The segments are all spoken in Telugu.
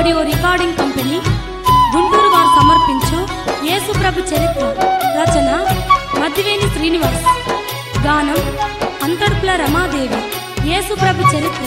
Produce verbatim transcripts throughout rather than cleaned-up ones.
ఆడియో రికార్డింగ్ కంపెనీ గుంటూరు వారు సమర్పించు యేసు ప్రభు చరిత్ర. రచన మద్దివేని శ్రీనివాస్. గానం అంతర్పుల రమాదేవి. యేసు ప్రభు చరిత్ర.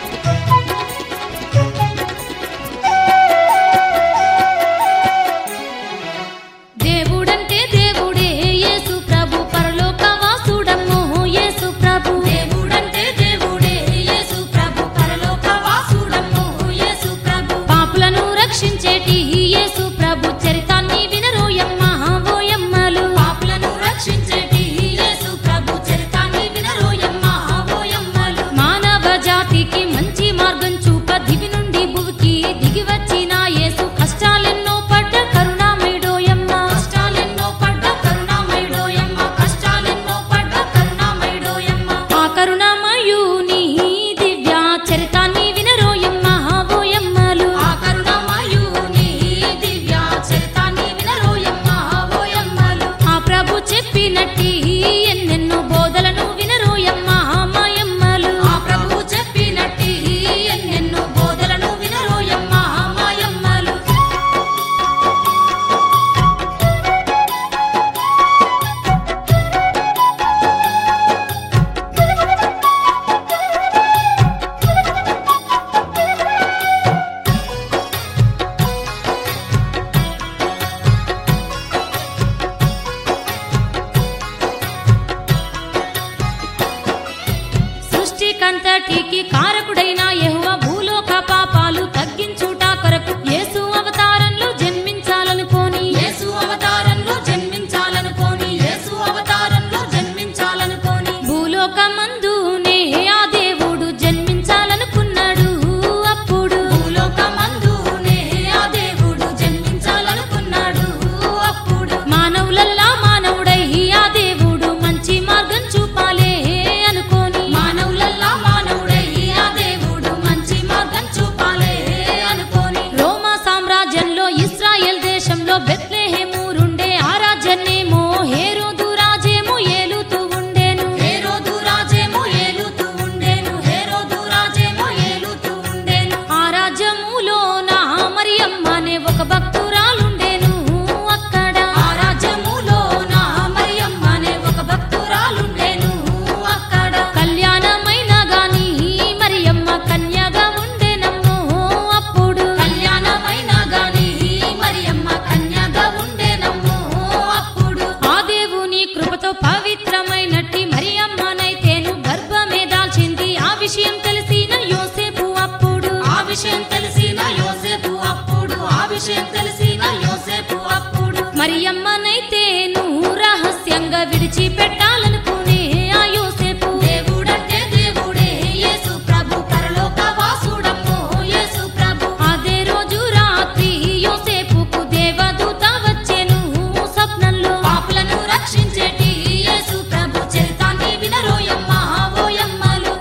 కంతటికి కారకుడైన యెహోవా భూలోక పాపాలు తగ్గించుట కొరకు యేసు అవతారంలో జన్మించాలనుకోని యేసు అవతారంలో జన్మించాలనుకోని యేసు అవతారంలో జన్మించాలనుకోని భూలోకమందునే ఆ దేవుడు జన్మించాలనుకున్నాడు. అప్పుడు భూలోకమందునే ఆ దేవుడు జన్మించాలనుకున్నాడు. అప్పుడు మానవులల్లా మానవుడై ఆ దేవుడు మంచి మార్గం చూపాలే అనుకోని మానవులల్లా మానవుడై ఆ దేవుడు మంచి మార్గం చూపాలే అనుకోని రోమా సామ్రాజ్యంలో ఇశ్రాయేల్ దేశంలో బెత్లెహేము రుండే ఆ రాజ్యాన్నేమో హేరోదు రాజేమో ఏలుతూ ఉండేను. హేరోదు రాజేమో ఏలుతూ ఉండేను. హేరోదు రాజేమో ఏలుతూ ఉండేను. ఆ రాజ్యములోన మరియమ్మ అనే ఒక భక్తురాలుండేను. అక్కడ ఆ రాజ్యములోన మరియమ్మ అనే ఒక భక్తురాలుండేను. అక్కడ కళ్యాణమైన గాని మరియమ్మ కన్యగా ఉండేనమ్మో. అప్పుడు కళ్యాణమైన గాని మరియమ్మ కన్యగా ఉండేనమ్మో. అప్పుడు ఆ దేవుని కృపతో పవిత్రమైనట్టి మరియమ్మనైతేను గర్భమే దాల్చింది. ఆ విషయం తెలిసిన యోసేపు అప్పుడు ఆ విషయం తెలిసిన యోసేపు అప్పుడు ఆ విషయం తెలిసిన యోసేపు అప్పుడు మరియమ్మనైతేను రహస్యంగా విడిచిపెట్టాలనుకునే ఆ యోసేపు దేవుడంటే దేవుడే యేసు ప్రభు పరలోక వాసుడమ్మో. యేసు ప్రభు అదే రోజు రాత్రి యోసేపుకు దేవదూత వచ్చెను స్వప్నంలో. పాపులను రక్షించేటి యేసు ప్రభు చరితాన్ని వినరోయమ్మ ఓయమ్మలు.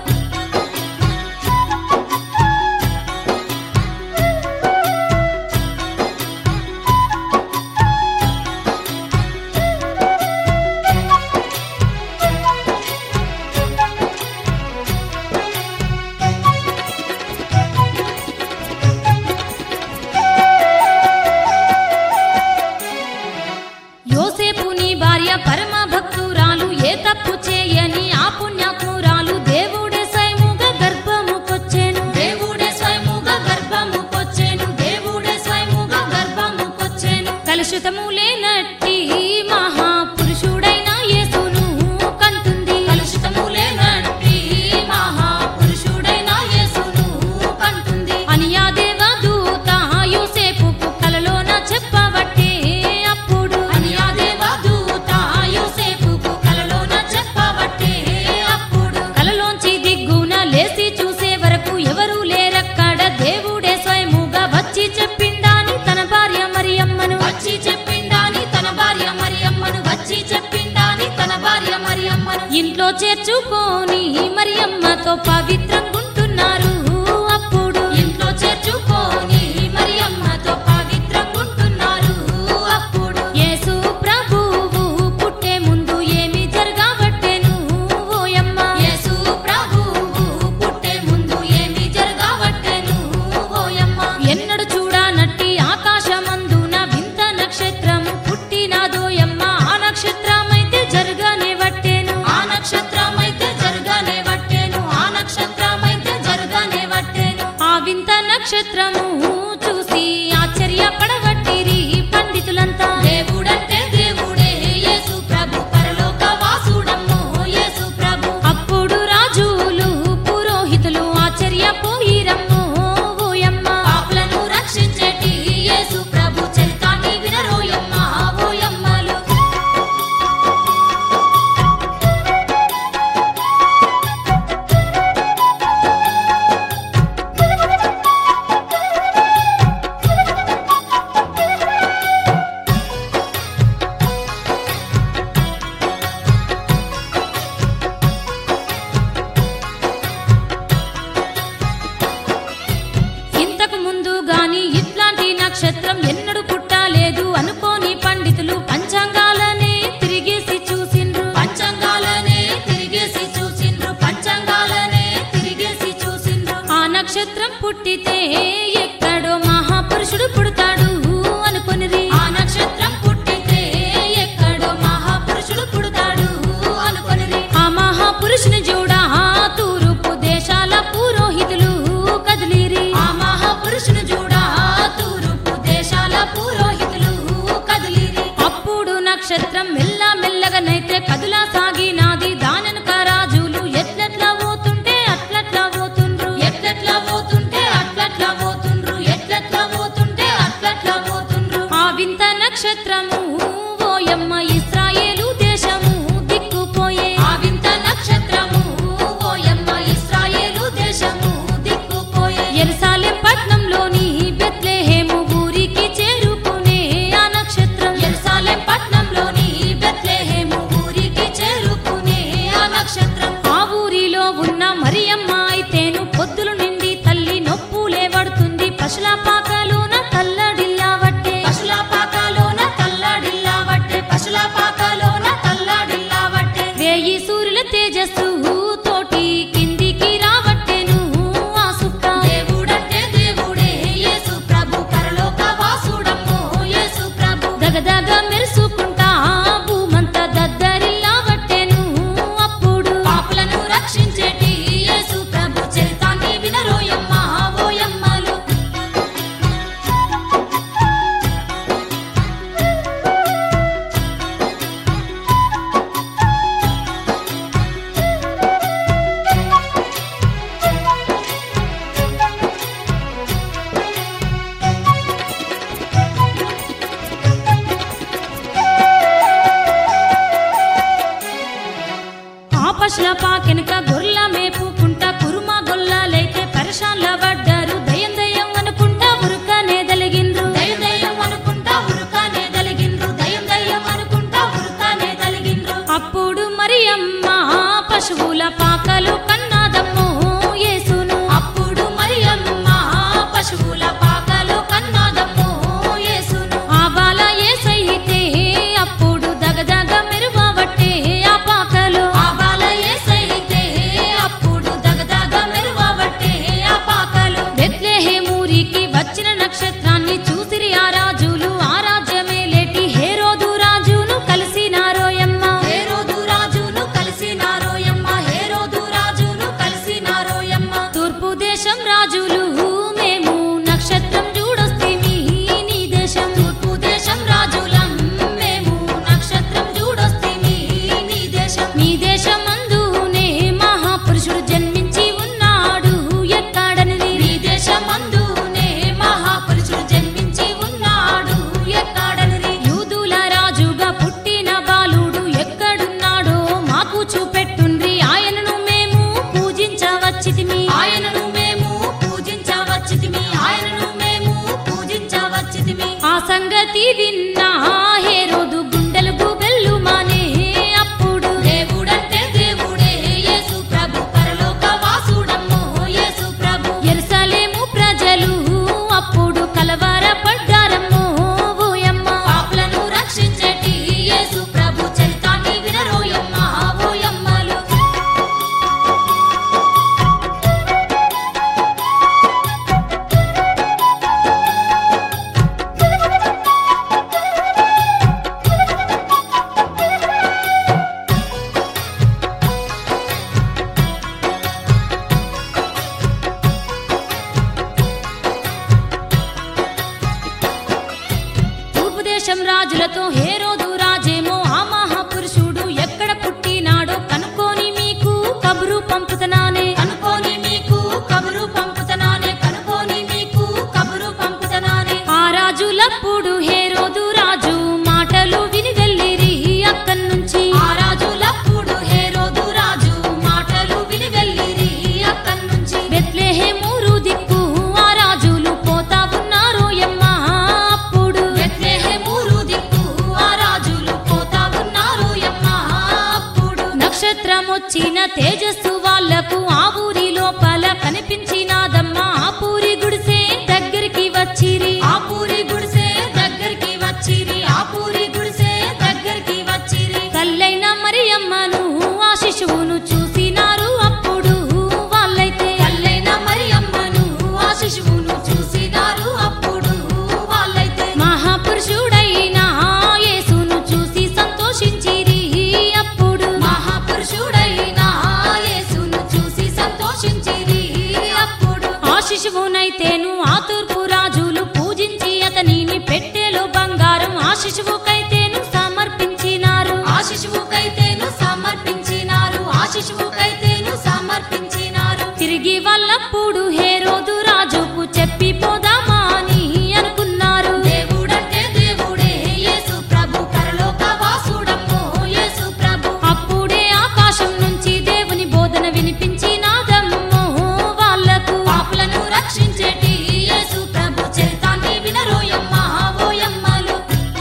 యోసేపుని భార్య పరమ భక్తురాలు, ఏ తప్పు చేయని ఆ పుణ్యాత్మురాలు. దేవుడే స్వయముగా గర్భముకొచ్చెను. దేవుడే స్వయముగా గర్భముకొచ్చెను. దేవుడే స్వయముగా గర్భముకొచ్చెను. కలుషితము లేనట్టి మహాపురుషుడైన యేసును కంటుంది. కలుషితము లేనట్టి మహాపురుషుడైన యేసును కంటుంది అని ఆ దేవదూత యోసేపుకు కలలోన చెప్పబట్టే. అప్పుడు అని ఆ దేవదూత యోసేపుకు కలలోన చెప్పబట్టే. అప్పుడు కలలోంచి దిగ్గున లేసి చూసే వరకు ఎవరూ లేరక్కడ. దేవుడే స్వయముగా వచ్చి చెప్పిండాని తన భార్య మరియమ్మను వచ్చి చెప్పిండాని తన భార్య మరియమ్మను వచ్చి చెప్పిండాని తన భార్య మరియమ్మను ఇంట్లో చేర్చుకొని మరియమ్మతో పవిత్రంగుంటున్నారు. అప్పుడు ఇంట్లో చేర్చుకొని మరియమ్మతో పవిత్రంగుంటున్నారు. అప్పుడు యేసు ప్రభువు పుట్టే ముందు ఏమి జరగబట్టెను ఓయమ్మ. యేసు ప్రభువు పుట్టే ముందు ఏమి జరగబట్టెను ఓయమ్మ. ఎన్నడు చూడ పుట్టితే ఎక్కడో మహాపురుషుడు పుడతాడు అనుకొనిరి. ఆ నక్షత్రం పుట్టితే ఎక్కడో మహాపురుషుడు పుడతాడు అనుకొనిరి. ఆ మహాపురుషుని చూడా తూర్పు దేశాల పురోహితులు కదిలిరి. ఆ మహాపురుషుని చూడా తూర్పు దేశాల పురోహితులు కదిలిరి. అప్పుడు నక్షత్రం మెల్ల మెల్లగానైతే కదులా సాగినాది. దానెనక రాజులు ఎట్లెట్లా పోతుంటే అట్లట్లా పోతుండ్రు, ఎట్లెట్లా పోతుంటే అట్లట్లా పోతుండ్రు, ఎట్లెట్లా పోతుంటే అట్లట్లా పోతుండ్రు. ఆ వింత నక్షత్రము ఓయమ్మ ఇశ్రాయేలు దేశము దిక్కుపోయే. ఆ వింత నక్షత్రము ఓయమ్మ ఇశ్రాయేలు దేశము దిక్కుపోయే. యెరూషలేం పట్నంలోని బెత్లెహేము ఊరికి చేరుకునే ఆ నక్షత్రం. యెరూషలేం పట్నంలోని బెత్లెహేము ఊరికి చేరుకునే ఆ నక్షత్రం. ఆ ఊరిలో ఉన్న మరియమ్మ అయితేను పొద్దులు నిండి తల్లి నొప్పులే పడుతుంది. పశుల పాకలోన తల్లడిల్లావట్టే, పశుల పాకలోన తల్లడిల్లావట్టే, పశుల పాకలోన తల్లడిల్లావట్టే. వేయి సూర్యుల తేజస్సు తోటి కిందికి రావట్టెను ఆ సుక్క. దేవుడంటే దేవుడే యేసు ప్రభు పరలోక వాసుడమ్మో యేసు ప్రభు. దగదగ మెరుసుకుంటా భూమంతా దద్దరిల్లావట్టెను. అప్పుడు పాపులను రక్షించేటి యేసు ప్రభు చరితాన్ని వినరోయమ్మ ఓయమ్మలు. ఆ పశుల పాకెనక గొర్రెల మేపుకుంటా కురుమా గొల్లాలైతే పరిశాన్ల పడ్డారు. దయం దయం అనుకుంటా ఉరుకనే దలిగిండ్రు, దయం దయం అనుకుంటా ఉరుకనే దలిగిండ్రు, దయం దయం అనుకుంటా ఉరుకనే దలిగిండ్రు. అప్పుడు మరియమ్మ పశువుల పాకలు కన్నాదమ్మో యేసును. అప్పుడు మరియమ్మ పశువుల పాకలు కన్నాదమ్మో యేసును. ఆ బాల యేసైతే అప్పుడు దగదగ మెరువవట్టే ఆ పాకలు. ఆ బాల యేసైతే అప్పుడు దగదగ మెరువవట్టే ఆ పాకలు. బెత్లెహేమూరికి వచ్చిన నక్షత్రాన్ని చూసిరి ఆ రాజులు. ఆ రాజ్యమే లేటి హేరోదు రాజును కలిసినారోయమ్మ, హేరోదు రాజును కలిసినారోయమ్మ, హేరోదు రాజును కలిసినారోయమ్మ. తూర్పు దేశం రాజులు మేము నక్షత్రం చూడొస్తిమి నీ దేశం. తూర్పు దేశం రాజులం మేము నక్షత్రం చూడొస్తిమి నీ దేశం. నీ దేశమందునే మహాపురుషుడు జన్మించి ఉన్నాడు ఎక్కడనిది. నీ దేశమందునే మహాపురుషుడు జన్మించి ఉన్నాడు ఎక్కడనిది. యూదుల రాజుగా పుట్టిన బాలుడు ఎక్కడున్నాడో మాకు చూపెట్టుండ్రి. ఆయనను మేము పూజించవచ్చితిమి, ఆయనను మేము పూజించవచ్చితిమి, ఆయనను మేము పూజించవచ్చితిమి. ఆ సంగతి విన్నా హేరోదు గుండెలు గుబెల్లుమానే. అప్పుడు దేవుడంటే దేవుడే యేసు ప్రభు పరలోక వాసుడమ్మో యేసు ప్రభు. యెరూషలేము ప్రజలు అప్పుడు కలవరపడ్డారమ్మో ఓయమ్మ. పాపులను రక్షించేటి యేసు ప్రభు చరితాన్ని వినరోయమ్మ ఓయమ్మలు. తూర్పు దేశం రాజులతో హేరోదు రాజేమో ఆ మహాపురుషుడు ఎక్కడ పుట్టినాడో కనుక్కొని మీకు కబురు పంపుతనానే, కనుక్కొని మీకు కబురు పంపుతనానే, కనుక్కొని మీకు కబురు పంపుతనానే. ఆ రాజులప్పుడు హేరోదు రాజు మాటలు విని వెళ్ళిరి అక్కడి నుంచి. ఆ రాజులప్పుడు హేరోదు రాజు మాటలు విని వెళ్ళిరి అక్కడి నుంచి. బెత్లెహేమూరు దిక్కు ఆ రాజులు పోతా ఉన్నారోయమ్మ. అప్పుడు బెత్లెహేమూరు దిక్కు ఆ రాజులు పోతా ఉన్నారోయమ్మ. అప్పుడు నక్షత్రం వచ్చిన తేజస్సు వాళ్లకు ఆ ఊరి లోపల కనిపించినాదమ్మ. ఆ పూరి గుడిసే దగ్గరికి వచ్చిరి, ఆ పూరి గుడిసే దగ్గరికి వచ్చిరి, ఆ పూరి గుడిసే దగ్గరికి వచ్చిరి. తల్లైన మరియమ్మను ఆ శిశువును చూసినారు. అప్పుడు వాళ్ళైతే తల్లైన మరియమ్మను ఆ శిశువునైతేను ఆ తూర్పు రాజులు పూజించి అతనిని పెట్టెలో బంగారం ఆ శిశువుకైతేను సమర్పించినారు ఆ శిశువుకైతేను సమర్పించినారు ఆ శిశువుకైతేను సమర్పించినారు. తిరిగి వాళ్ళప్పుడు హేరోదు రాజుకు చెప్పి పోదామా అని అనుకున్నారు. దేవుడంటే దేవుడే యేసు ప్రభు పరలోక వాసుడమ్మో యేసు ప్రభు. అప్పుడే ఆకాశం నుంచి దేవుని బోధన వినిపించినాదమ్మో వాళ్ళకు. పాపులను రక్షించేటి యేసు ప్రభు చరితాన్ని వినరోయమ్మా ఓయమ్మలు.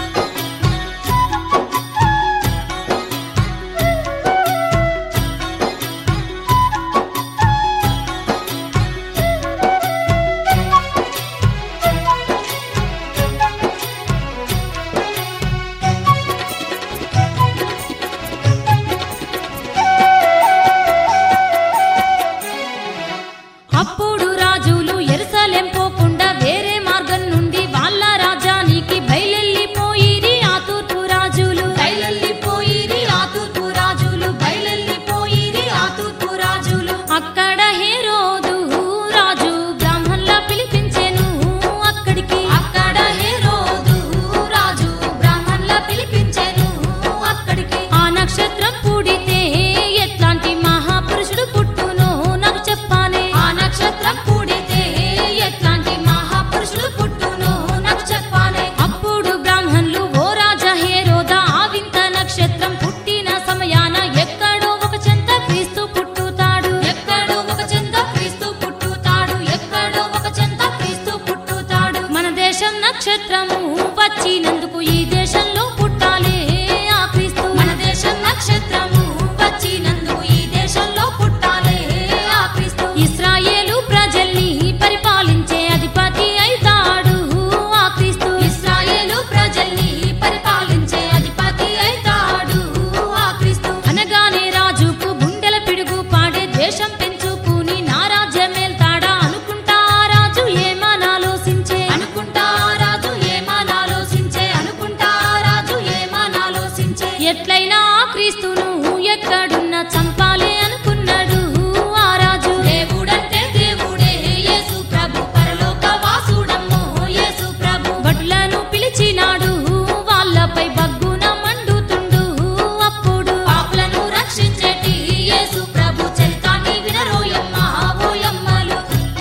అప్పుడు రాజులు యెరూషలేం పోకుండా వేరే మార్గం నుండి వాళ్ళ రాజ్యానికి బయలెళ్ళిపోయిరి ఆ తూర్పు రాజులు. బయలెళ్ళిపోయిరి ఆ తూర్పు రాజులు బయలెళ్ళిపోయిరి ఆ తూర్పు రాజులు. అక్కడ హేరోదు రాజు బ్రాహ్మణుల పిలిపించెను అక్కడికి. అక్కడ హేరోదు రాజు బ్రాహ్మణుల పిలిపించెను అక్కడికి. ఆ నక్షత్రం పూడితే ఎట్లాంటి మహాపురుషుడు పుట్టునో నాకు చెప్పానే. ఆ నక్షత్రం కూడితే ఎట్లాంటి మహాపురుషుడు పుట్టునో నాకు చెప్పాలే. అప్పుడు బ్రాహ్మణులు ఓ రాజా హేరోదా ఆ వింత నక్షత్రం పుట్టిన సమయాన ఎక్కడో ఒక చెంత క్రీస్తు పుట్టుతాడు. ఎక్కడో ఒక చెంత క్రీస్తు పుట్టుతాడు ఎక్కడో ఒక చెంత క్రీస్తు పుట్టుతాడు. మన దేశం నక్షత్రము వచ్చినందుకు ఈ దేశంలో పుట్టాలే ఆ క్రీస్తు. మన దేశం నక్షత్రము వచ్చినందుకు ఈ దేశంలో పుట్టాలే ఆ క్రీస్తు. ఇశ్రాయేలు ప్రజల్ని పరిపాలించే అధిపతి అయితాడు ఆ క్రీస్తు. ఇశ్రాయేలు ప్రజల్ని పరిపాలించే అధిపతి అయితాడు ఆ క్రీస్తు. అనగానే రాజుకు గుండెల పిడుగు పాడే ద్వేషం పెంచుకుని నా రాజ్యమేల్తాడా అనుకుంటా ఆ రాజు ఏమనాలోచించే. అనుకుంటా రాజు ఏమనాలోచించే అనుకుంటా రాజు ఏమనాలోచించే. ఎట్లయినా ఆ క్రీస్తును ఎక్కడున్నా చంపాలి అనుకున్నాడు ఆ రాజు. దేవుడంటే దేవుడే యేసు ప్రభు పరలోక వాసుడమ్మో యేసు ప్రభు. భటులను పిలిచినాడు వాళ్ళపై బగ్గున మండుతుండు అప్పుడు. పాపులను రక్షించేటి యేసు ప్రభు చరితాన్ని వినరోయమ్మా ఓయమ్మలు.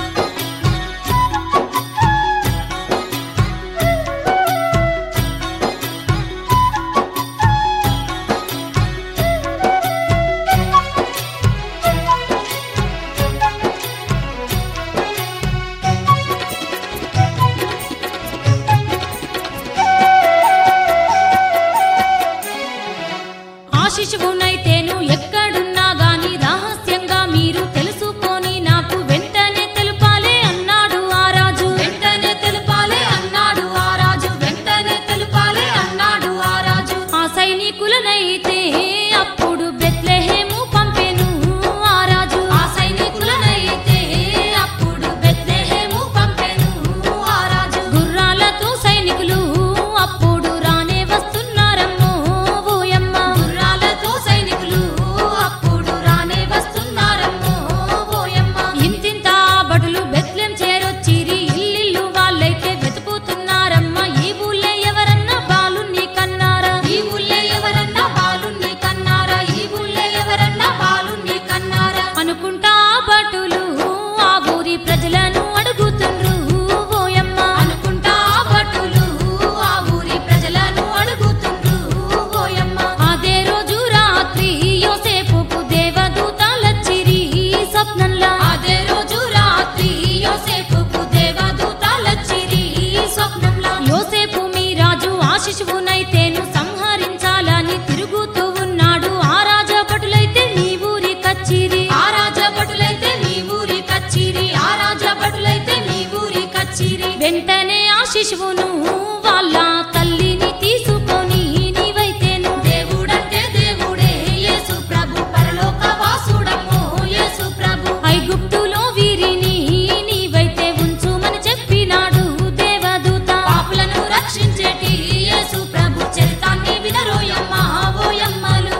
ఆ శిశువునైతేను ఎక్కడున్నా గాని రహస్యంగా మీరు తెలుసుకొని నాకు వెంటనే తెలుపాలే అన్నాడు ఆ రాజు. వెంటనే తెలుపాలే అన్నాడు ఆ రాజు వెంటనే తెలుపాలే అన్నాడు ఆ రాజు. ఆ సైనికులనైతే అప్పుడు బెత్లెహేము పంపెను ఆ రాజు. ఆ సైనికులనైతే అప్పుడు బెత్లెహేము పంపెను ఆ రాజు. గుర్రాలతో సైనికులు అప్పుడు రానే వస్తున్నారమ్మో ఓయమ్మ. గుర్రాలతో సైనికులు అప్పుడు రానే వస్తున్నారమ్మో ఓయమ్మ. ఇంతింత బడులు బెత్లెం చేరొచ్చిరి ఇల్లిల్లు వాళ్ళైతే వెతుకుతున్నారమ్మ. ఈ ఊళ్ళే ఎవరన్నా బాలుని కన్నారా. ఈ ఊళ్ళే ఎవరన్నా బాలుణ్ణి కన్నారా ఈ ఊళ్ళే ఎవరన్నా బాలుణ్ణి కన్నారా. అనుకుంటా భటులు ఆ ఊరి ప్రజలను అడుగుతుండ్రు ఓయమ్మ. అనుకుంటా భటులు ఆ ఊరి ప్రజలను అడుగుతుండ్రు ఓయమ్మ. అదే రోజు రాత్రి యోసేపుకు దేవదూతలచ్చిరి స్వప్నంలా. అదే రోజు రాత్రి యోసేపుకు దేవదూతలచ్చిరి స్వప్నంలా. యోసేపు మీ రాజు ఆ శిశువునైతేను సంహరించాలని తిరుగుతూ ఉన్నాడు. ఆ రాజభటులైతే నీ ఊరి కచ్చిరి. ఆ రాజభటులైతే నీ ఊరి కచ్చిరి ఆ రాజభటులైతే నీ ఊరి కచ్చిరి. వెంటనే ఆ శిశువును వాళ్ళ తల్లిని తీసుకొని నీవైతేను. దేవుడంటే దేవుడే యేసు ప్రభు పరలోక వాసుడమ్మో యేసు ప్రభు. ఐగుప్తులో వీరిని నీవైతే ఉంచుమని చెప్పినాడు దేవదూత. పాపులను రక్షించేటి యేసు ప్రభు చరితాన్ని వినరోయమ్మా ఓయమ్మలు.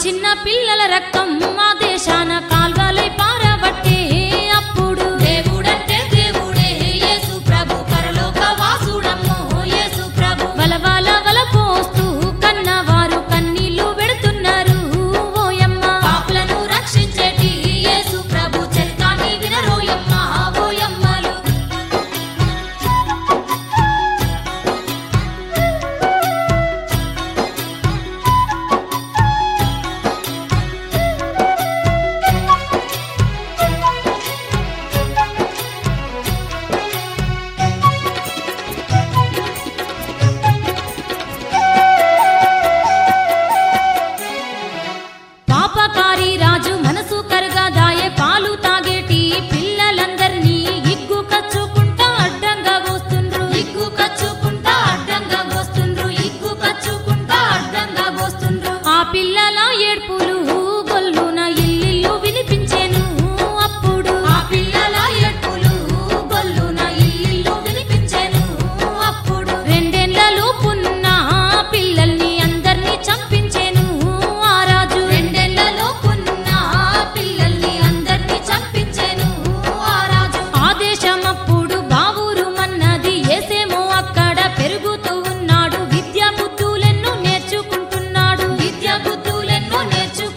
చిన్న పిల్లల రక్తం మా దేశాన కాల్వలై పారబట్టే అప్పుడు దేవుడంటే దేవుడే యేసు ప్రభు పరలోక వాసుడమ్మో యేసు ప్రభు వలవల వల పోస్తూ కన్నవారు కన్నీళ్లు పెడుతున్నారు ఓయమ్మ పాపులను రక్షించేటి యేసు ప్రభు చరితాన్ని వినరోయమ్మ ఓయమ్మలు పాపకారి రాజు మనసు కరగదాయే పాలు తాగేటి పిల్లలందరినీ ఇగ్గు కచ్చుకుంటా అడ్డంగా వస్తుండ్రు ఇగ్గు కచ్చుకుంటా అడ్డంగా వస్తుండ్రు ఇగ్గు కచ్చుకుంటా అడ్డంగా వస్తుండ్రు ఆ పిల్లల ఏడ్పులు గొల్లున ఇల్లిల్లు వినిపించెను అప్పుడు ఆ పిల్లల ఏడ్పులు గొల్లున ఇల్లిల్లు వినిపించెను అప్పుడు రెండేళ్లలో పున్న పిల్లల్ని అందర్నీ చంపించెను ఆ రాజు రెండేళ్లలో పున్న పిల్లల్ని అందర్నీ చంపించెను ఆ రాజు ఆదేశమప్పుడు బావురు మన్నది ఏసేమో అక్కడ పెరుగుతూ ఉన్నాడు విద్యా బుద్ధులెన్నో నేర్చుకుంటున్నాడు విద్యా బుద్ధులెన్నో నేర్చు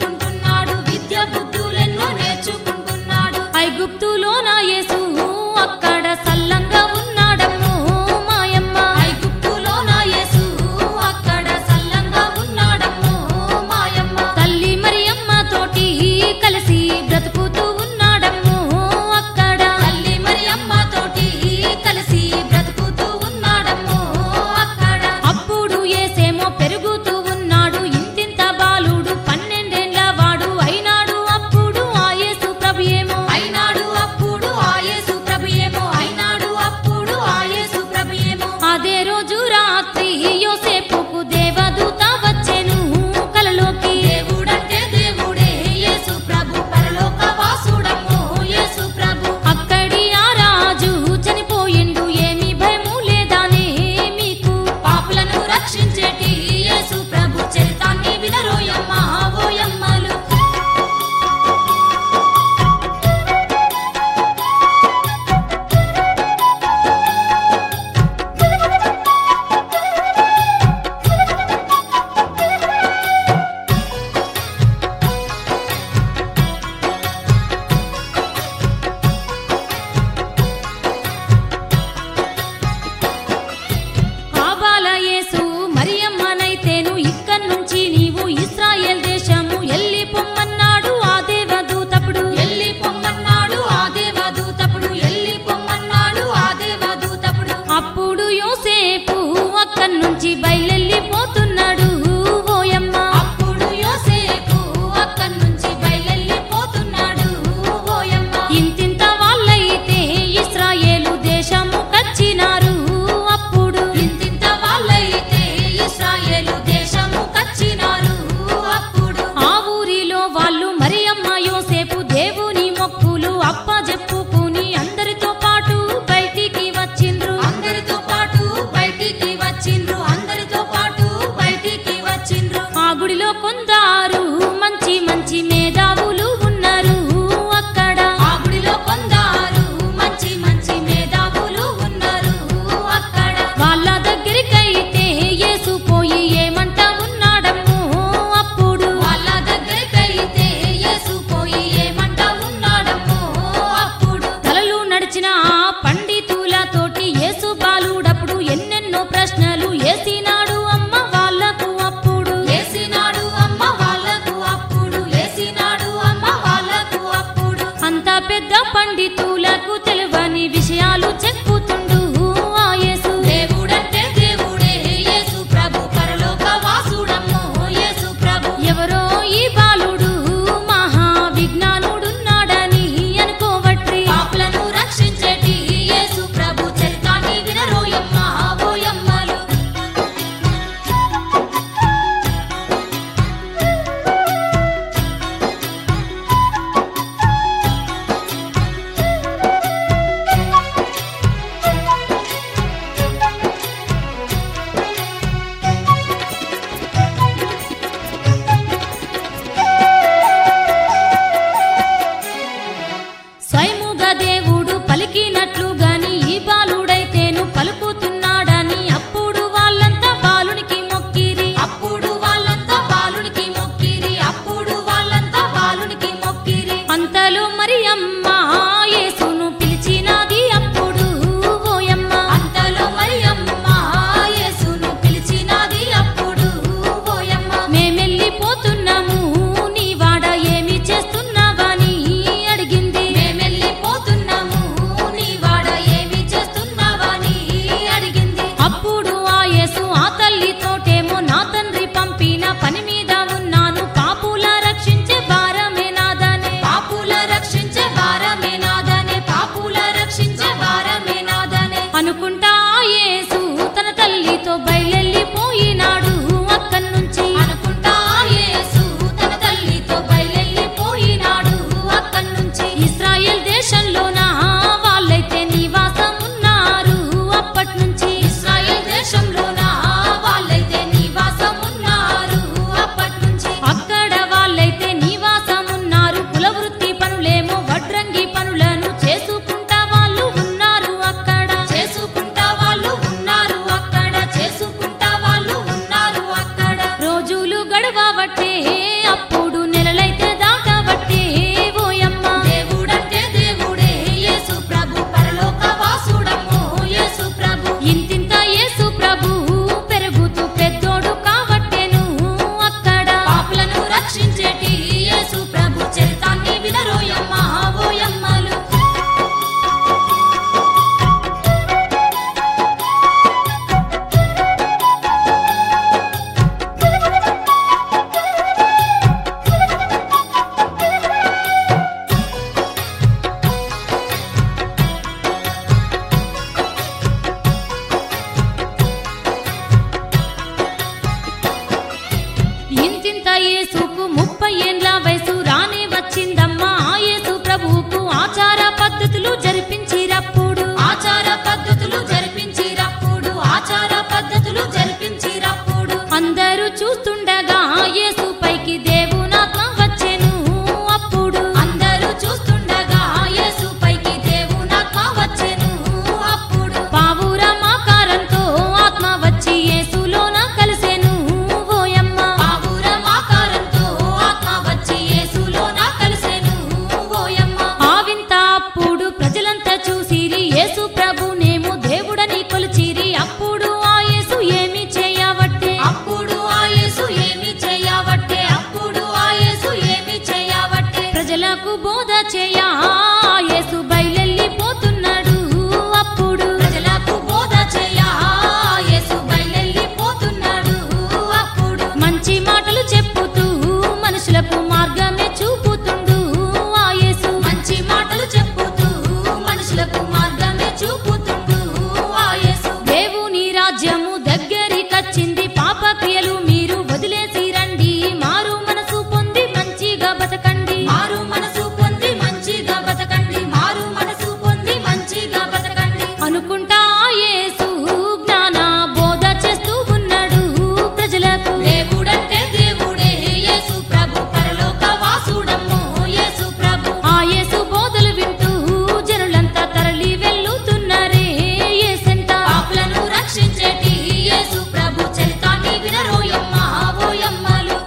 ముప్పై ఏండ్ల వయసు రానే వచ్చిందమ్మా ఆ యేసు ప్రభువుకు ఆచార పద్ధతులు జరిపించిరప్పుడు ఆచార పద్ధతులు జరిపించిరప్పుడు ఆచార పద్ధతులు జరిపించిరప్పుడు అందరూ చూస్తుండగా యేసు పైకి దేవునాత్మ వచ్చెను అప్పుడు అందరూ చూస్తుండగా యేసు పైకి దేవునాత్మ వచ్చెను అప్పుడు పావురమాకారంతో ఆత్మ వచ్చి యేసులోన కలిసెను ఓయమ్మ పావురమాకారంతో ఆత్మ వచ్చి యేసులోన కలిసెను ఓయమ్మ ఆ వింత అప్పుడు ప్రజలంతా చూసిరి యేసు ప్రభునేమో దేవుడని కొలిచిరి అప్పుడు ఆ యేసు ఏమి చేయవట్టే అప్పుడు ఆ యేసు ఏమి చేయవట్టే అప్పుడు ఆ యేసు ఏమి చేయవట్టే ప్రజలకు బోధ చేయ ఆ యేసు బయలెళ్ళిపోతున్నాడు అప్పుడు ప్రజలకు బోధ చేయ ఆ యేసు బయలెళ్ళిపోతున్నాడు అప్పుడు మంచి మాటలు చెప్పుతూ మనుషులకు మార్గమే చూపుతుండు ఆ యేసు మంచి మాటలు చెప్పుతూ మనుషులకు మార్గమే చూపుతుండు ఆ యేసు దేవుని రాజ్యము దగ్గరికొచ్చింది పాప క్రియలు మీరు వదిలేసి రండి మారు మనసు పొంది మంచిగా బతకండి మారు మనసు పొంది మంచిగా బతకండి మారు మనసు పొంది మంచిగా బతకండి అనుకుంటా ఆ యేసు జ్ఞాన బోధ చేస్తూ ఉన్నాడు ప్రజలకు దేవుడంటే దేవుడే యేసు ప్రభు పరలోక వాసుడమ్మో యేసు ప్రభు ఆ యేసు బోధలు వింటూ జనులంతా తరలి వెళ్ళుతున్నారే యేసంట పాపులను రక్షించేటి యేసు ప్రభు చరితాన్ని వినరోయమ్మ ఓయమ్మలు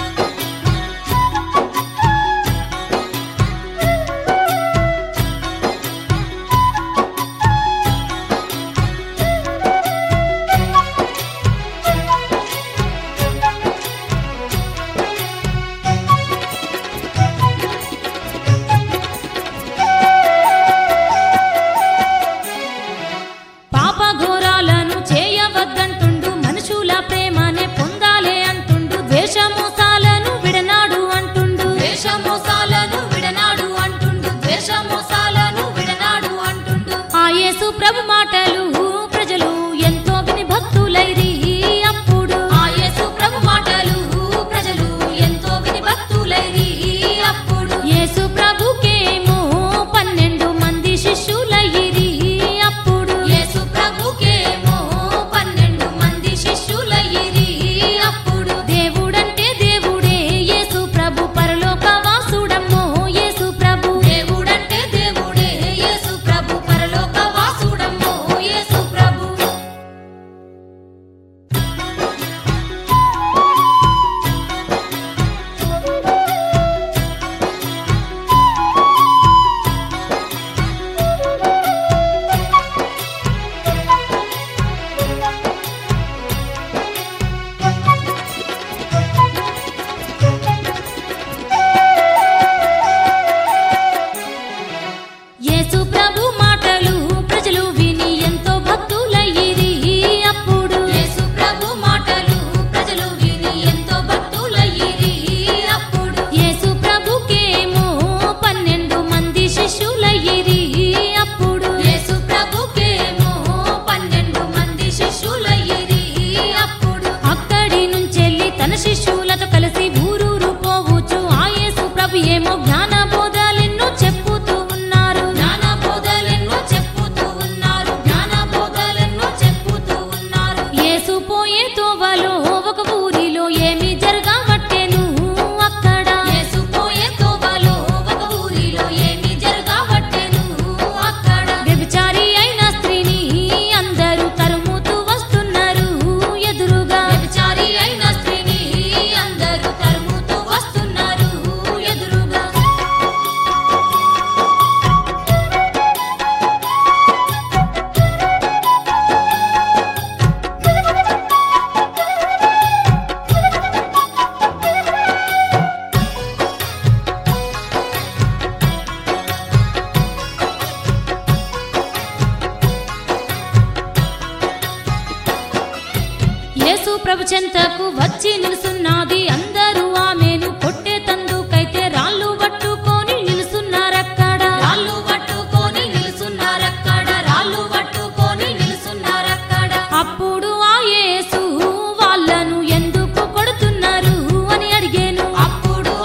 పాప ఘోరాలను చేయవద్దంటుండు మనుషుల ప్రేమనే పొందాలే అంటుండు ద్వేషమోసాలను విడనాడు అంటుండు ద్వేషమోసాలను విడనాడు అంటుండు ద్వేషమోసాలను విడనాడు అంటుండు ఆ యేసు ప్రభు మాటలు ప్రజలు ఎంతో విని భక్తులైరి అప్పుడు ఆ యేసు ప్రభు మాటలు ప్రజలు ఎంతో విని భక్తులైరి అప్పుడు యేసు ప్రభుకేమో పన్నెండు మంది శిష్యులయ్యిరి అప్పుడు యేసు ప్రభుకేమో పన్నెండు మంది శిష్యులయ్యిరి అప్పుడు దేవుడంటే దేవుడే యేసు ప్రభు పరలోక వాసుడమ్మో యేసు ప్రభు దేవుడంటే దేవుడే యేసు ప్రభు పరలోక వాసుడమ్మో యేసు ప్రభు యేసు ప్రభు మాటలు ప్రజలు విని ఎంతో భక్తులయ్యిరి అప్పుడు యేసు ప్రభు మాటలు ప్రజలు విని ఎంతో భక్తులయ్యిరి అప్పుడు యేసు ప్రభుకేమో పన్నెండు మంది శిష్యులయ్యిరి అప్పుడు యేసు ప్రభుకేమో పన్నెండు మంది శిష్యులయ్యిరి అప్పుడు అక్కడి నుంచెల్లి తన శిష్యులతో కలిసి ఊరూరు పోవచ్చు ఆ యేసు ప్రభు ఏమో జ్ఞాన బోధలెన్నో చెప్పుతూ ఉన్నారు జ్ఞాన బోధలెన్నో చెప్పుతూ ఉన్నారు జ్ఞాన బోధలెన్నో చెప్పుతూ ఉన్నారు యేసు పోయే తోవలో ఒక ఊరిలో ఏమి జరగవట్టెను అక్కడ యేసు పోయే తోవలో ఒక ఊరిలో ఏమి జరగవట్టెను అక్కడ వ్యభిచారి అయిన స్త్రీని అందరూ తరుముతూ వస్తున్నారు ఎదురుగా వ్యభిచారి అయిన స్త్రీని అందరూ తరుముతూ వస్తున్నారు ఎదురుగా యేసు ప్రభు చెంతకు వచ్చి నిలుసున్నది అందరూ ఆమెను కొట్టే తందుకైతే రాళ్ళు పట్టుకొని నిలుసున్నారక్కడ రాళ్ళు పట్టుకొని నిలుసున్నారక్కడ రాళ్ళు పట్టుకొని నిలుసున్నారక్కడ అప్పుడు ఆ యేసు వాళ్ళను ఎందుకు కొడుతున్నారు అని అడిగేను అప్పుడు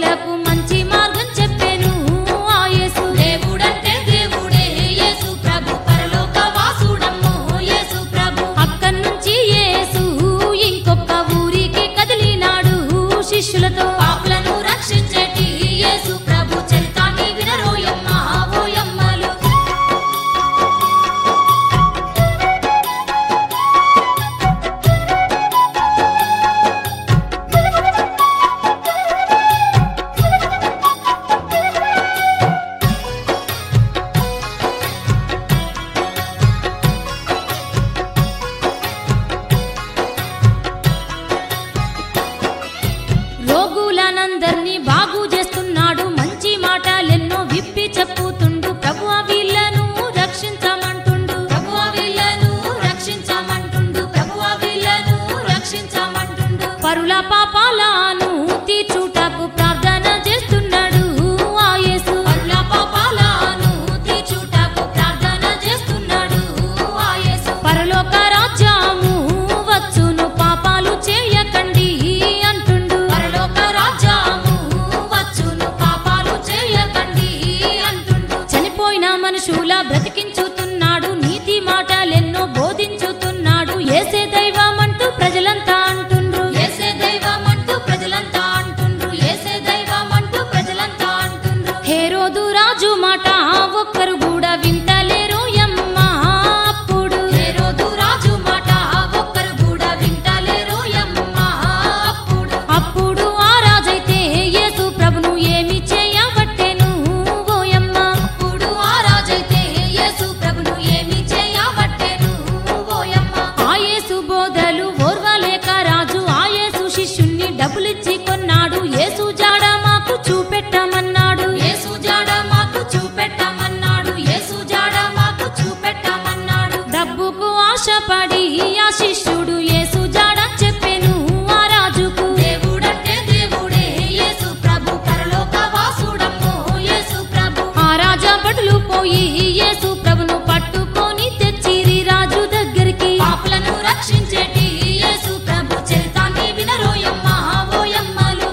ప్రజలకు మంచి మార్గం చెప్పెను ఆ యేసు. దేవుడంటే దేవుడే యేసు ప్రభు, పరలోక వాసుడమ్మో యేసు ప్రభు. అక్కడి నుంచి యేసు ఇంకొక ఊరికి కదిలినాడు శిష్యులతో. పాపులను రక్షించేటి యేసు ప్రభు చరితాన్ని వినరోయమ్మ ఓయమ్మలు. రోగులనందర్నీ బాగు చేస్తున్నాడు, మంచి మాటలెన్నో విప్పి చెప్పుతుండు. ప్రభువా వీళ్ళను రక్షించమంటుండు, ప్రభువా వీళ్ళను రక్షించమంటుండు, ప్రభువా వీళ్ళను రక్షించమంటుండు. పరుల పాపాలను తీర్చుటకు ప్రార్థన చేస్తున్నాడు ఆ యేసు. పరుల పాపాలను తీర్చుటకు ప్రార్థన చేస్తున్నాడు ఆ యేసు. పరలోక రాజ్యము వచ్చును, పాపాలు చేయకండి అంటుండు. పరలోక రాజ్యము వచ్చును, పాపాలు చేయకండి అంటుండు. చనిపోయిన మనుషుల బ్రతికించుతున్నాడు, నీతి మాటలెన్నో బోధించుతున్నాడు. యేసే దైవమంటూ ప్రజలంతా అంటుండ్రు, యేసే దైవమంటూ ప్రజలంతా అంటుండ్రు, యేసే దైవమంటూ ప్రజలంతా అంటుండ్రు. హేరోదు రాజు మాట ఒక్కరు కూడా వింటలేరు యమ్మ అప్పుడు. హేరోదు రాజు మాట ఒక్కరు కూడా వింటలేరు యమ్మ అప్పుడు. అప్పుడు ఆ రాజైతే యేసు ప్రభును ఏమి చేయబట్టెను ఓయమ్మ. అప్పుడు ఆ రాజైతే యేసు ప్రభును ఏమి చేయబట్టెను ఓయమ్మ. ఆ యేసు బోధలు ఓర్వలేక రాజు ఆ యేసు శిష్యుణ్ణి డబ్బులిచ్చి కొన్నాడు. యేసు జాడ మాకు చూపెట్టమన్నాడు, యేసు జాడ మాకు చూపెట్టమన్నాడు, యేసు జాడ మాకు చూపెట్టమన్నాడు. డబ్బుకు ఆశపడి ఆ శిష్యుడు యేసు జాడ చెప్పెను ఆ రాజుకు. దేవుడంటే దేవుడే యేసు ప్రభు, పరలోక వాసుడమ్మో యేసు ప్రభు. ఆ రాజా భటులు పోయి యేసు ప్రభును పట్టుకొని తెచ్చిరి రాజు దగ్గరికి. పాపులను రక్షించేటి యేసు ప్రభు చరితాన్ని వినరోయమ్మ ఓయమ్మలు.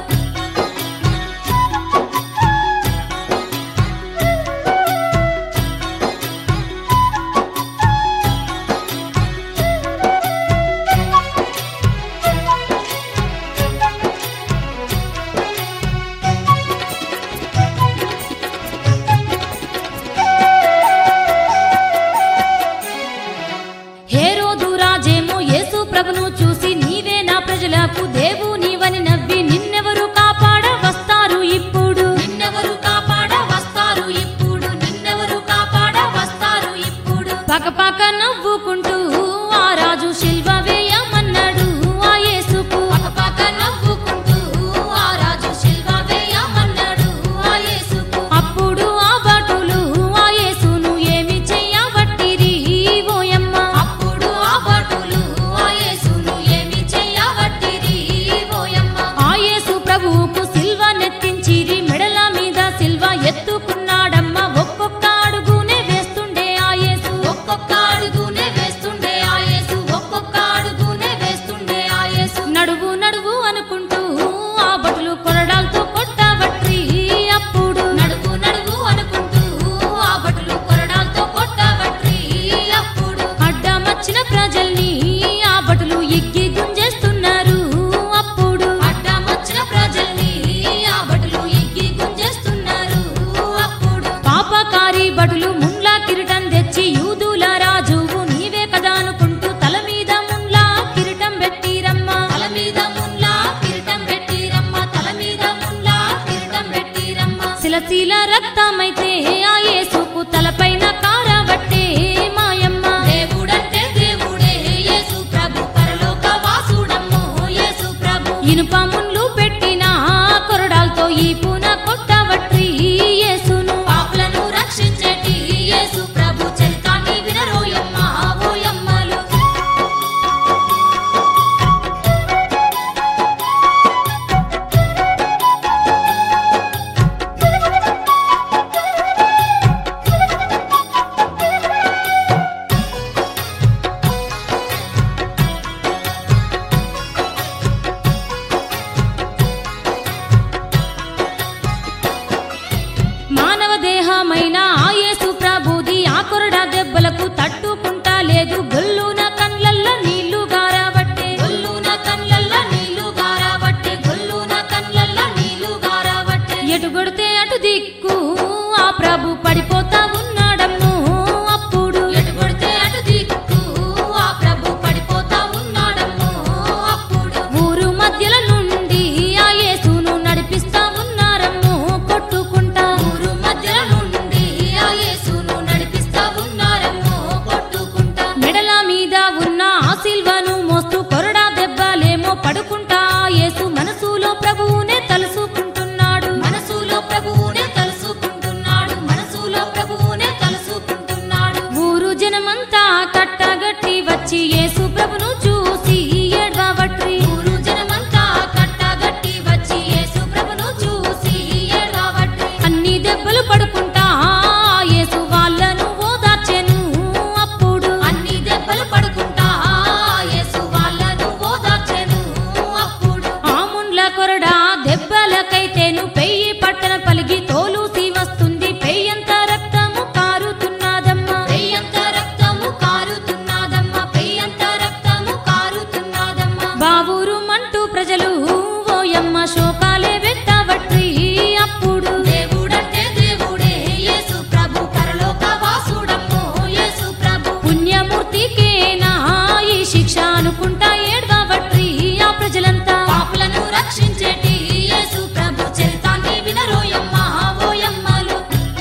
హేరోదు రాజేమో యేసు ప్రభును చూసి నీవే నా ప్రజలకు దేవునివని నవ్వి నిన్నెవరు కాపాడ వస్తారు ఇప్పుడు, నిన్నెవరు కాపాడ వస్తారు ఇప్పుడు, నిన్నెవరు కాపాడ వస్తారు ఇప్పుడు. పకపక నవ్వుకుంటూ ఆ రాజు శిల్వ వేయమన్నాడు ఆ యేసుకు. పకపక నవ్వుకుంటూ ఆ రాజు శిల్వ వేయమన్నాడు ఆ యేసుకు. అప్పుడు ఆ భటులు ఆ యేసును ఏమి చేయబట్టిరి ఓయమ్మ. అప్పుడు ఆ భటులు ఆ యేసును ఏమి చేయబట్టిరి ఓయమ్మ. ఆ యేసు ప్రభువుకు సిల్వ నెత్తించిరి, మెడల మీద సిల్వ ఎత్తుకున్నాడమ్మ. ఒక్కొక్క అడుగునే వేస్తుండే ఆ యేసు, ఒక్కొక్క అడుగునే వేస్తుండే ఆ యేసు, ఒక్కొక్క అడుగునే వేస్తుండే ఆ యేసు. నడువు నడువు అనుకుంటూ ఆ భటులు కొరడాలతో కొట్టబట్రి అప్పుడు. నడువు నడువు అనుకుంటూ ఆ భటులు కొరడాలతో కొట్టబట్రి అప్పుడు. అడ్డమచ్చిన ప్రజల్ని ఆ భటులు ఎగ్గి గుంజేస్తున్నారు అప్పుడు. అడ్డమచ్చిన ప్రజల్ని ఆ భటులు ఎగ్గి గుంజేస్తున్నారు అప్పుడు. పాపకారి భటులు ముండ్ల కిరీటం తెచ్చి యూదుల రాజువు నీవే కదా అనుకుంటూ తల మీద ముండ్ల కిరీటం పెట్టిరమ్మ, తల మీద ముండ్ల కిరీటం పెట్టిరమ్మ, తల మీద ముండ్ల కిరీటం పెట్టిరమ్మ. శిలశీల రక్తమైతే ఆ యేసుకు తలపైన కారబట్టే మాయమ్మ. దేవుడంటే దేవుడే యేసు ప్రభు, పరలోక వాసుడమ్మో యేసు ప్రభు. ఇనుప ముండ్లు పెట్టిన కొరడాలతో ఈ పూన కొట్టబట్రి యేసును. పాపులను రక్షించేటి యేసు ప్రభు చరితాన్ని వినరోయమ్మ ఓయమ్మలు. కొరడా దెబ్బలకు తట్టుకుంటా లేదు గొల్లున కండ్లల్ల నీళ్లు గారాబట్టే గొల్లున కండ్లల్ల నీళ్లు గారాబట్టే గొల్లున కండ్లల్ల నీళ్లు గారాబట్టే ఎటు కొడితే అటు దిక్కు ఆ ప్రభు పడిపోతా ఉన్నాడమ్మో అప్పుడు ఎటు కొడితే అటు దిక్కు ఆ ప్రభు పడిపోతా ఉన్నాడమ్మో అప్పుడు ఊరు మధ్యల నుండి ఆ యేసును నడిపిస్తా ఉన్నారమ్మో కొట్టుకుంటా ఊరు మధ్యల నుండి ఆ యేసును నడిపిస్తా ఉన్నారమ్మో కొట్టుకుంటా మెడల మీద ఉన్న ఆ సిల్వను మోస్తూ కొరడా దెబ్బలేమో పడుకుంటా యేసు మనసులో ప్రభువునే తలుసుకుంటున్నాడు మనసులో ప్రభువునే తలుసుకుంటున్నాడు మనసులో ప్రభువునే తలుసుకుంటున్నాడు ఊరు జనమంతా కట్టగట్టి వచ్చి యేసు ప్రభును చూసి ఏడ్వబట్రి ఊరు జనమంతా కట్టగట్టి వచ్చి యేసు ప్రభును చూసి ఏడ్వబట్రి అన్ని దెబ్బలు పడుకుంటా యేసు వాళ్ళను ఓదార్చెను అప్పుడు అన్ని దెబ్బలు పడుకుంటా యేసు వాళ్ళను ఓదార్చెను అప్పుడు ఆ ముండ్ల కొరడా దెబ్బలకైతేను పెయ్యి పట్టణ పలిగి తోలుసి వస్తుంది పెయ్యంత రక్తము కారుతున్నదమ్మా పెయ్యంత రక్తము కారుతున్నదమ్మా పెయ్యంత రక్తము కారుతున్నదమ్మా బావూరు మంటూ ప్రజలు ఓయమ్మ శోకాలే వెట్టబట్రి అప్పుడు దేవుడంటే దేవుడే యేసు ప్రభు పరలోక వాసుడమ్మో యేసు ప్రభు పుణ్యమూర్తికేనా ఈ శిక్ష అనుకుంటా ఏడ్వబట్రి ఆ ప్రజలంతా పాపులను రక్షించేటి యేసు ప్రభు చరితాన్ని వినరోయమ్మ ఓయమ్మలు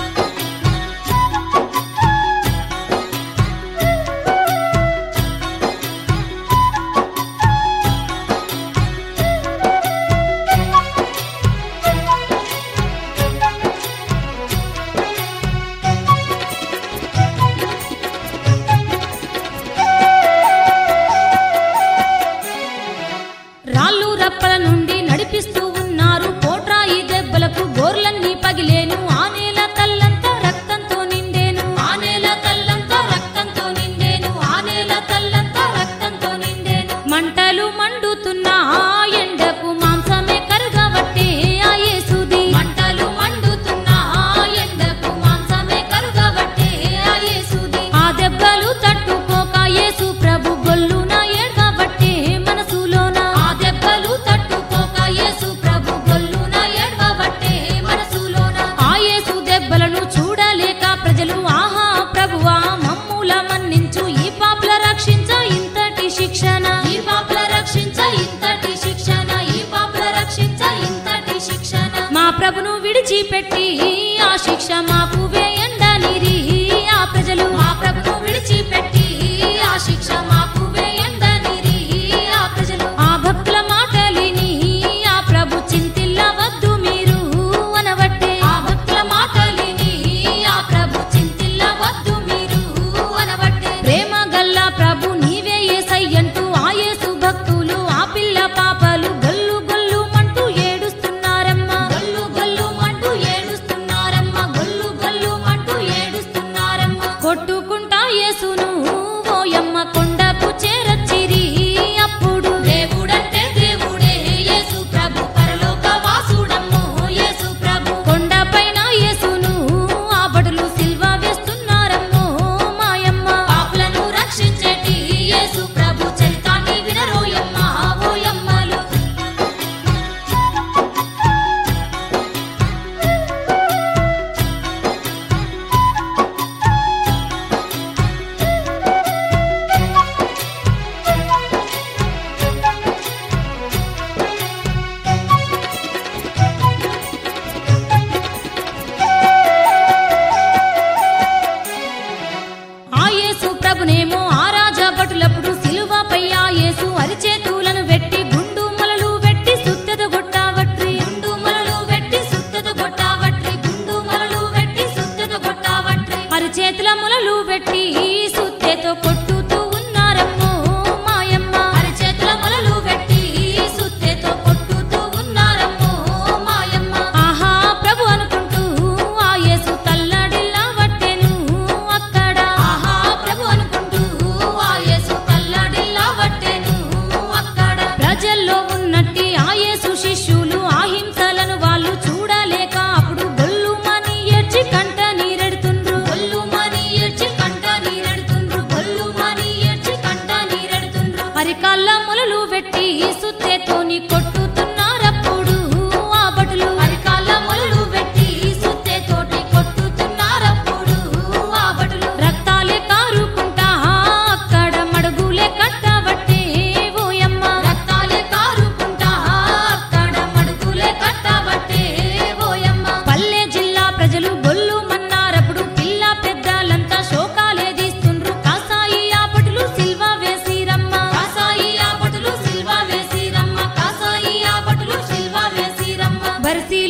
రాళ్ళు రప్పల నుండి నడిపిస్తూ ఉన్నారు పోట్రాయి దెబ్బలకు గోర్లన్నీ పగిలేను ఆ నేల తల్లంతా రక్తంతో నిండేను ఆ నేల తల్లంతా రక్తంతో నిండేను ఆ నేల తల్లంతా రక్తంతో నిండేను మంటలు మండుతున్న ఆ ఎండకు మాంసమే కరుగబట్టే ఆ యేసుది మంటలు మండుతున్న ఆ ఎండకు మాంసమే కరుగబట్టే ఆ యేసుది ఆ దెబ్బలు తట్టుకోక యేసు ప్రభు గొల్లున ఏడ్వబట్టే మనసులోన ఆ దెబ్బలు తట్టుకోక యేసు ప్రభు గొల్లున ఏడ్వబట్టే మనసులోన ఆ యేసు దెబ్బలను చూడలేక ప్రజలు ఆహా ప్రభువా మమ్ముల మన్నించు ఈ పాపుల రక్షించ ఇంతటి శిక్షణ ఈ పాపుల రక్షించ ఇంతటి శిక్షణ ఈ పాపుల రక్షించ ఇంతటి శిక్షణ మా ప్రభును విడిచిపెట్టి ఆ శిక్ష మాకు వేయండనిరి ఆ ప్రజలు మా ప్రభును విడిచిపెట్టి ఆ శిక్ష మాకు వేయండనిరి ఆ ప్రజలు ఆ భక్తుల మాటలిని ఆ ప్రభు చింతిల్లవద్దు మీరు అనబట్టే ఆ భక్తుల మాటలిని ఆ ప్రభు చింతిల్లవద్దు మీరు అనబట్టే ప్రేమ గల్లా ప్రభు నీవే యేసయ్యంటూ ఆ యేసు భక్తులు ఆ పిల్ల పాపలు గల్లు గల్లు మంటూ ఏడుస్తున్నారమ్మా గల్లు గల్లు మంటూ ఏడుస్తున్నారమ్మా గల్లు గల్లు మంటూ ఏడుస్తున్నారమ్మా కొట్టుకుంటా యేసును ఓయమ్మ కొండకు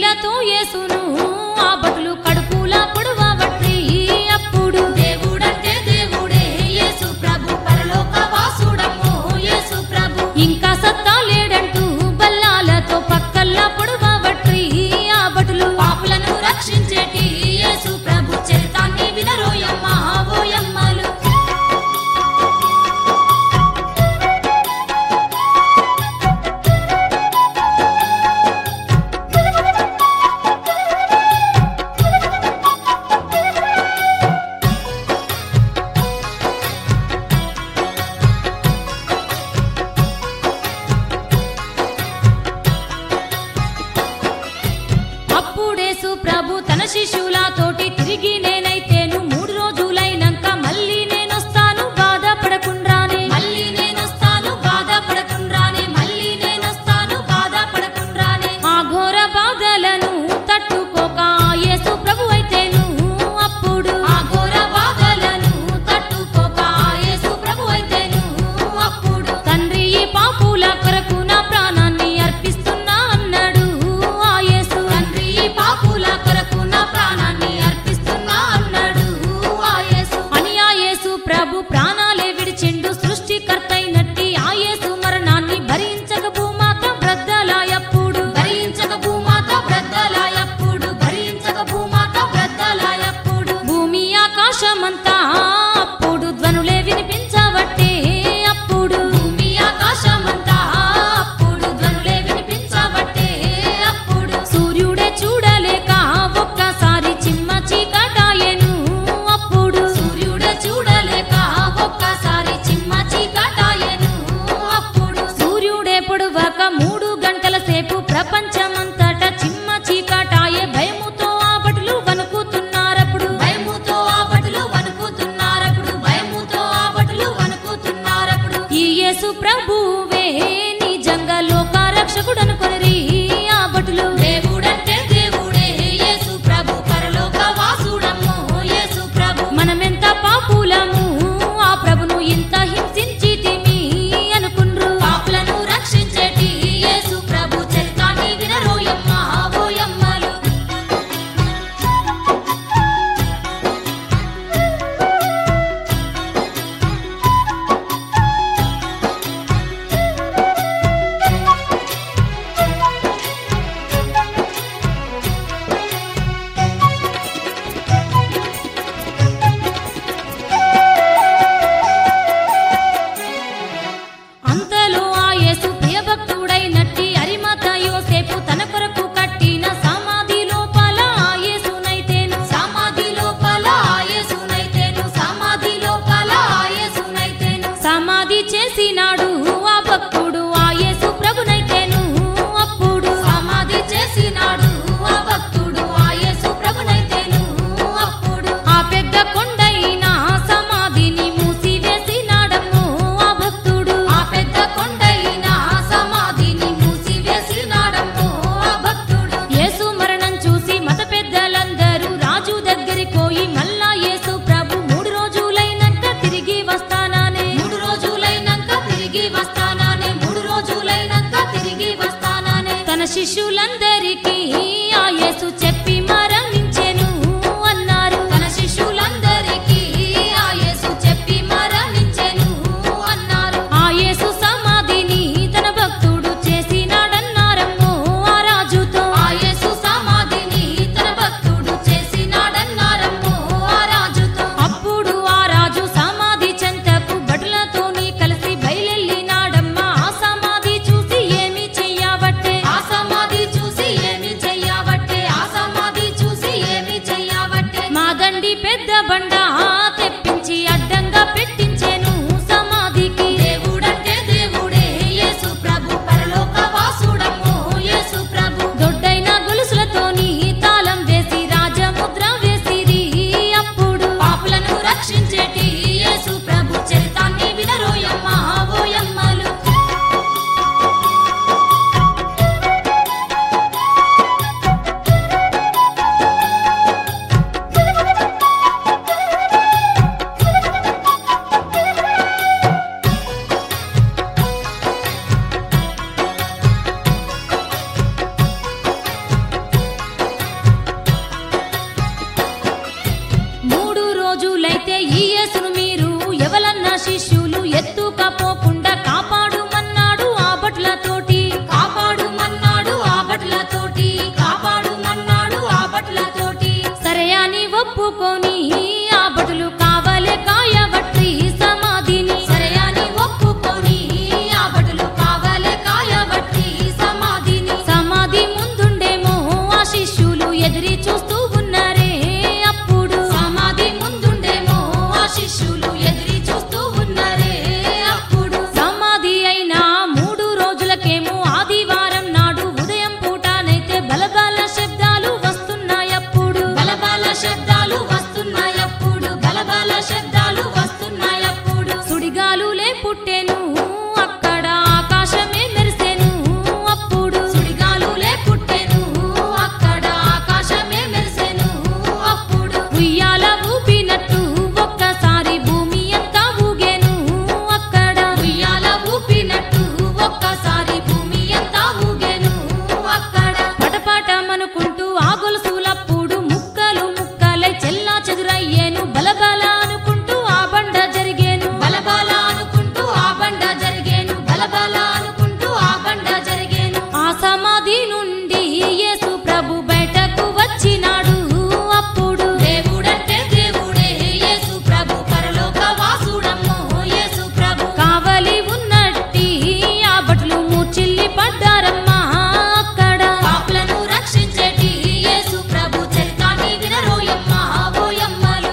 నీళ్లతో యేసును ఆ భటులు కడుపులా పొడవబట్టి అప్పుడు దేవుడంటే దేవుడే యేసు ప్రభు పరలోక వాసుడమ్మో యేసు ప్రభు ఇంకా సత్తా లేడంటూ బల్లాలతో పక్కల్లా పొడవబట్టి ఆ భటులు పాపులను రక్షించేటి యేసు ప్రభు చరితాన్ని వినరోయమ్మా ఓయమ్మలు అప్పుడేసు ప్రభు తన శిష్యులతోటి తిరిగి నేనైతేను మూడు రోజులైనాక మళ్ళీ నేనొస్తాను బాధపడకుండ్రానే మళ్ళీ నేనొస్తాను బాధపడకుండ్రానే మళ్ళీ నేనొస్తాను బాధపడకుండ్రానే ఆ ఘోర బాధలను తట్టుకోక యేసు ప్రభు అయితేను అప్పుడు ఆ ఘోర బాధలను తట్టుకోక యేసు ప్రభు అయితేను అప్పుడు తండ్రి ఈ పాపుల కొరకు నా ప్రాణాన్ని అర్పిస్తున్నా అన్నాడు ఆ యేసు తండ్రి ఈ పాపుల కొరకు నా ప్రాణాన్ని అర్పిస్తున్నా ఎదిరి చూస్తూ ఉన్నారే. అప్పుడు సమాధి ముందుండేమో ఆ శిష్యులు ఎదిరి చూస్తూ ఉన్నారే. అప్పుడు సమాధి అయిన మూడు రోజులకేమో ఆదివారం నాడు ఉదయం పూటనైతే బలబల శబ్దాలు వస్తున్నాయప్పుడు బలబల శబ్దాలు వస్తున్నాయప్పుడు బలబల శబ్దాలు వస్తున్నాయప్పుడు సుడిగాలులే పుట్టెను అక్కడ ఆకాశమే మెరిసెను. అప్పుడు సుడిగాలులే పుట్టెను అక్కడ ఆకాశమే మెరిసెను. అప్పుడు ఉయ్యాల ఊపినట్టు ఒక్కసారి భూమి అంతా ఊగెను. అక్కడ ఉయ్యాల ఊపినట్టు ఒక్కసారి భూమి అంతా ఊగెను. అక్కడ పటపటమనుకుంటూ ఆ గొలుసులప్పుడు ముక్కలు ముక్కలై చెల్లా చెదురయ్యేను. బలబల అనుకుంటూ ఆ బండ జరిగేను బలబల అనుకుంటూ ఆ బండ జరిగేను బలబల అనుకుంటూ ఆ బండ జరిగేను. ఆ సమాధి నుండి యేసు ప్రభు బయటకు వచ్చినాడు. అప్పుడు దేవుడంటే దేవుడే యేసు ప్రభు పరలోక వాసుడమ్మో యేసు ప్రభు కావలి ఉన్నట్టి ఆ భటులు మూర్చిల్లి పడ్డారమ్మా. అక్కడ పాపులను రక్షించేటి యేసు ప్రభు చరితాన్ని వినరోయమ్మా ఓయమ్మలు.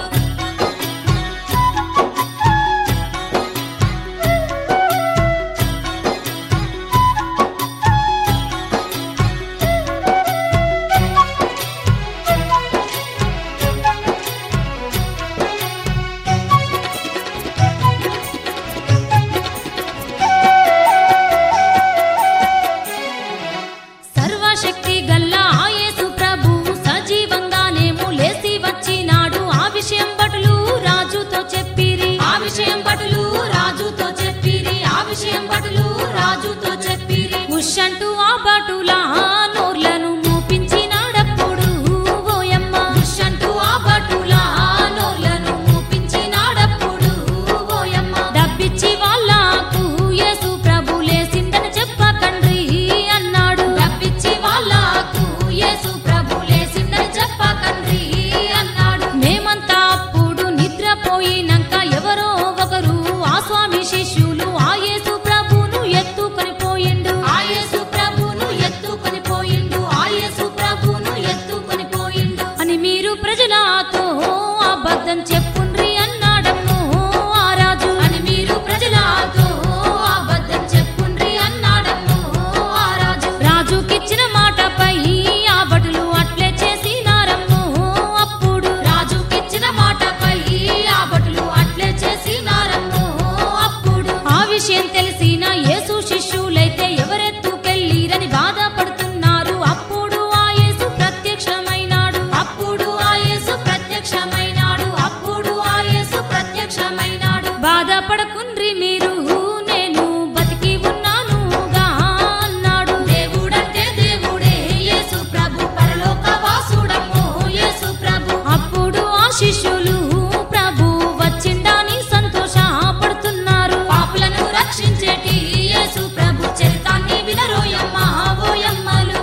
సర్వశక్తి గల్ల ఆ యేసు ప్రభు సజీవంగానేమో లేసి వచ్చినాడు. ఆ విషయం భటులు రాజుతో చెప్పిరి ఆ విషయం భటులు రాజుతో చెప్పిరి ఆ విషయం భటులు రాజుతో చెప్పిరి. ఉషంటూ ఆ భటుల నోర్లను మూపించినాడప్పుడు ఓయమ్మ ఉషంటూ ఆ భటుల నోర్లను మూపించినాడప్పుడు ఓయమ్మ. డబ్బిచ్చి వాళ్ళకు యేసు ప్రభు లేసిండని చెప్పకండ్రి అన్నాడు. డబ్బిచ్చి వాళ్ళకు యేసు ప్రభు లేసిండని చెప్పకండ్రి అన్నాడు. మేమంతా అప్పుడు నిద్రపోయినాక ఎవరో ఒకరు ఆ స్వామి శిష్యులు ఆ యేసు ప్రభును ఎత్తుకొని పోయిండు ఆ యేసు ప్రభును ఎత్తుకొని పోయిండు ఆ యేసు ప్రభును ఎత్తుకొని పోయిండు అని మీరు ప్రజలతో అబద్ధం చెప్పుండ్రి అన్నాడమ్మో ఆ రాజు. అని మీరు ప్రజలతో అబద్ధం చెప్పుండ్రి అన్నాడమ్మో ఆ రాజు. రాజుకిచ్చిన మాటపై ఆ భటులు అట్లే చేసినారమ్మో. అప్పుడు రాజుకిచ్చిన మాటపై ఆ భటులు అట్లే చేసినారమ్మో. అప్పుడు ఆ విషయం తెలిసిన యేసు శిష్యులైతే ఎవరెత్తుకెళ్ళిరని బాధపడుతున్నారు. అప్పుడు ఆ యేసు ప్రత్యక్షమైనాడు అప్పుడు ఆ యేసు ప్రత్యక్షమైనాడు అప్పుడు ఆ యేసు ప్రత్యక్షమైనాడు. బాధపడకుండ్రి మీరు నేను బతికి ఉన్నానుగా అన్నాడు. దేవుడంటే దేవుడే యేసు ప్రభు పరలోక వాసుడమ్మో యేసు ప్రభు. అప్పుడు ఆ శిష్యులు ప్రభు వచ్చిండని సంతోషపడుతున్నారు. పాపులను రక్షించేటి యేసు ప్రభు చరితాన్ని వినరోయమ్మా ఓయమ్మలు.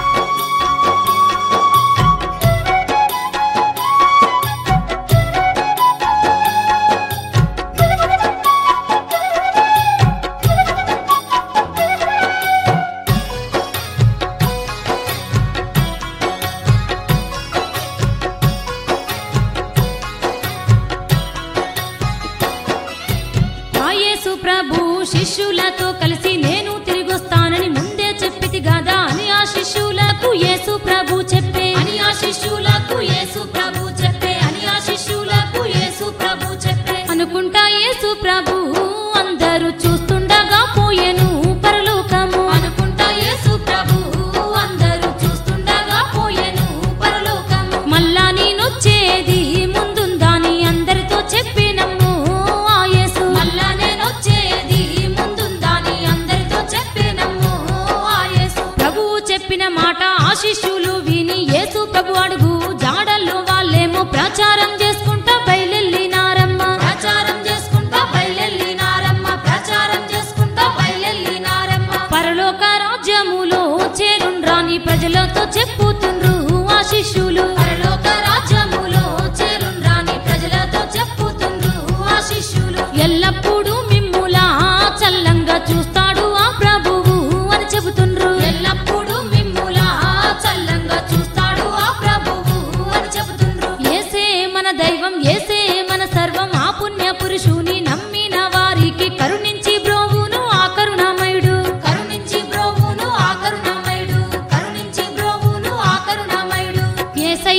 ఆ యేసు ప్రభు శిష్యులతో కలిసి నేను తిరిగొస్తానని ముందే చెప్పితి గదా అని ఆ శిష్యులకు యేసు ప్రభు చెప్పే అని ఆ శిష్యులకు యేసు ప్రభు చెప్పే అని ఆ శిష్యులకు యేసు ప్రభు చెప్పే. అనుకుంటా యేసు ప్రభు అందరూ చూస్తుండగా పోయెను పరలోకము. అనుకుంటా యేసు ప్రభు అందరూ చూస్తుండగా పోయెను పరలోకము. మళ్ళా నేనొచ్చేది ముందుందని అందరితో చెప్పినమ్ము ఆ యేసు. మళ్ళా నేనొచ్చేది ముందుందని అందరితో చెప్పినమ్ము ఆ యేసు. ప్రభువు చెప్పిన మాట ఆ శిష్యులు విని యేసు ప్రభు అడుగు జాడల్లో వాళ్ళేమో ప్రచారం చేసుకుంటా బయలెళ్ళినారమ్మ ప్రచారం చేసుకుంటా బయలెళ్ళినారమ్మ ప్రచారం చేసుకుంటా బయలెళ్ళినారమ్మ. పరలోక రాజ్యములో చేరుండ్రాని ప్రజలతో చెప్పుతుండ్రు ఆ శిష్యులు. పరలోక రాజ్యములో చేరుండ్రాని ప్రజలతో చెప్పుతుండ్రు ఆ శిష్యులు. ఎల్లప్పుడూ మిమ్ములా చల్లంగా చూస్తాడు ఆ ప్రభువు అని చెబుతుండ్రు. ఎల్లప్పుడూ మిమ్ములా చల్లంగా చూస్తాడు ఆ ప్రభు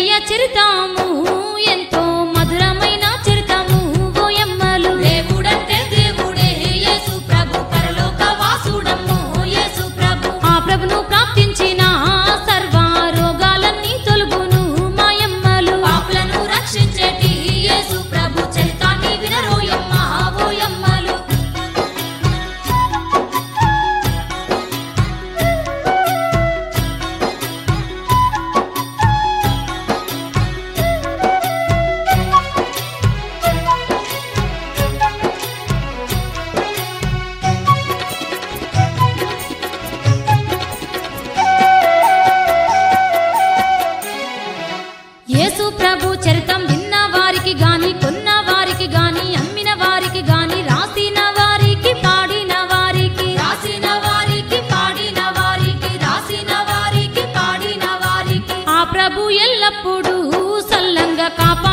ఏసయ్య చరితాము ఎంతో మధురమైన చరితము ఓయమ్మలు. దేవుడంటే దేవుడే యేసు ప్రభు పరలోక వాసుడమ్ము యేసు ప్రభు. ఆ ప్రభును ప్రాప్తించిన సర్వ రోగాలన్నీ తొలుగును మాయమ్మలు. పాపులను రక్షించేటి యేసు ప్రభు చరితాన్ని వినరోయమ్మ ఓయమ్మలు. యేసు ప్రభు చరితం విన్న వారికి గాని, కొన్న వారికి గాని, అమ్మిన వారికి గాని, రాసిన వారికి, పాడిన వారికి, రాసిన వారికి, పాడిన వారికి, రాసిన వారికి, పాడిన వారికి ఆ ప్రభు ఎల్లప్పుడూ సల్లంగా కాపా